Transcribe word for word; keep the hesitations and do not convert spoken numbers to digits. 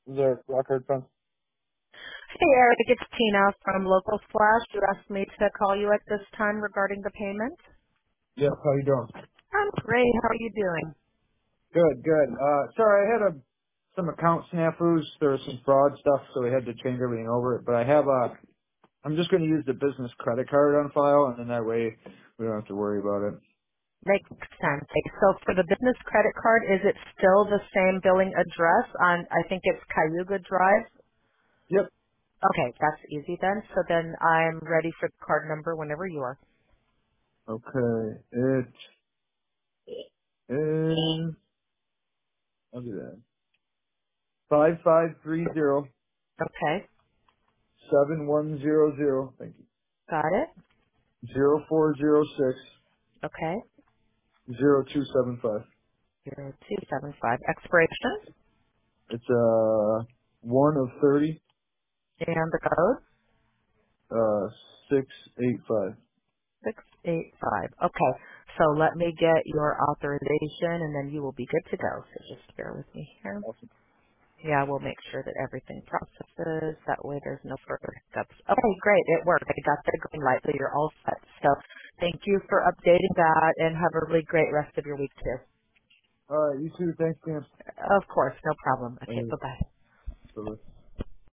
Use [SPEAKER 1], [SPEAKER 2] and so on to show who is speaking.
[SPEAKER 1] Is there record fund?
[SPEAKER 2] Hey, Eric, it's Tina from Local Flash. You asked me to call you at this time regarding the payment.
[SPEAKER 1] Yes, how you doing?
[SPEAKER 2] I'm great. How are you doing?
[SPEAKER 1] Good, good. Uh, sorry, I had a, some account snafus. There was some fraud stuff, so we had to change everything over. But I have a, I'm just going to use the business credit card on file, and then that way we don't have to worry about it.
[SPEAKER 2] Makes sense. Okay, so for the business credit card, is it still the same billing address on, I think it's Cayuga Drive?
[SPEAKER 1] Yep.
[SPEAKER 2] Okay, that's easy then. So then I'm ready for the card number whenever you are.
[SPEAKER 1] Okay, it is, I'll do that. Five five three zero
[SPEAKER 2] Okay,
[SPEAKER 1] seven one zero zero. Thank you.
[SPEAKER 2] got it.
[SPEAKER 1] Zero four zero six
[SPEAKER 2] Okay,
[SPEAKER 1] zero two seven five.
[SPEAKER 2] zero two seven five. Expiration
[SPEAKER 1] It's uh one of thirty.
[SPEAKER 2] and the code.
[SPEAKER 1] Uh, six eight five.
[SPEAKER 2] Six eight five. Okay. So let me get your authorization and then you will be good to go. So just bear with me here.
[SPEAKER 1] Awesome.
[SPEAKER 2] Yeah, we'll make sure that everything processes. That way there's no further hiccups. Okay, great. It worked. I got the green light, so you're all set. So thank you for updating that and have a really great rest of your week too.
[SPEAKER 1] All right, you too. Thanks, Cam.
[SPEAKER 2] Of course, no problem.
[SPEAKER 1] All
[SPEAKER 2] Okay,
[SPEAKER 1] right,
[SPEAKER 2] bye bye.
[SPEAKER 1] bye-bye.